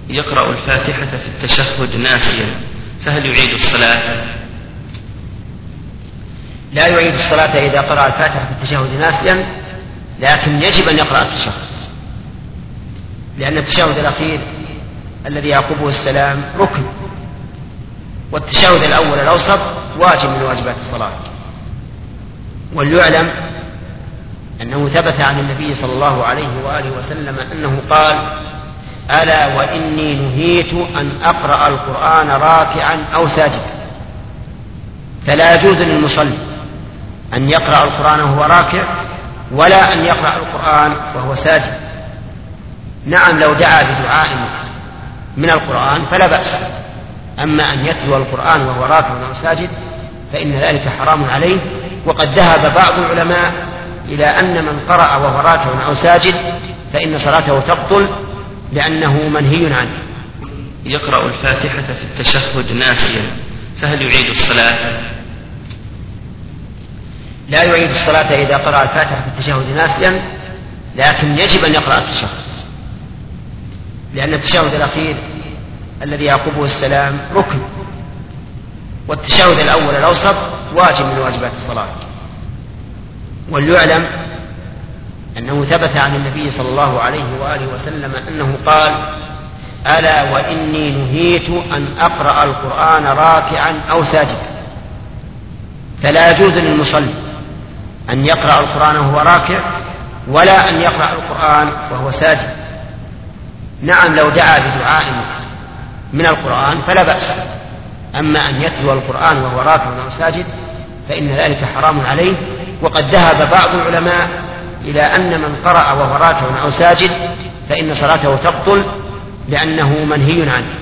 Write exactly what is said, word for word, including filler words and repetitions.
يقرأ الفاتحة في التشهد ناسيا فهل يعيد الصلاة؟ لا يعيد الصلاة إذا قرأ الفاتحة في التشهد ناسيا، لكن يجب أن يقرأ التشهد، لأن التشهد الأخير الذي يعقبه السلام ركن، والتشهد الأول الأوسط واجب من واجبات الصلاة. وليعلم أنه ثبت عن النبي صلى الله عليه وآله وسلم أنه قال: ألا وإني نهيت أن أقرأ القرآن راكعا أو ساجدا. فلا يجوز للمصلي أن يقرأ القرآن وهو راكع، ولا أن يقرأ القرآن وهو ساجد. نعم لو دعا بدعاء من القرآن فلا بأس، أما أن يتلو القرآن وهو راكع أو ساجد فإن ذلك حرام عليه. وقد ذهب بعض العلماء إلى أن من قرأ وهو راكع أو ساجد فإن صلاته تبطل، لأنه منهي عنه. يقرأ الفاتحة في التشهد ناسيا فهل يعيد الصلاة؟ لا يعيد الصلاة إذا قرأ الفاتحة في التشهد ناسيا، لكن يجب أن يقرأ التشهد، لأن التشهد الأخير الذي يعقبه السلام ركن، والتشهد الأول الأوسط واجب من واجبات الصلاة. وليعلم أنه ثبت عن النبي صلى الله عليه وآله وسلم أنه قال: ألا وإني نهيت أن أقرأ القرآن راكعا أو ساجدا. فلا يجوز للمصلي أن يقرأ القرآن وهو راكع، ولا أن يقرأ القرآن وهو ساجد. نعم لو دعا بدعاء من القرآن فلا بأس، أما أن يتلو القرآن وهو راكع أو ساجد فإن ذلك حرام عليه. وقد ذهب بعض العلماء إلى أن من قرأ وهو راكع أو ساجد فإن صلاته تبطل، لأنه منهي عنه.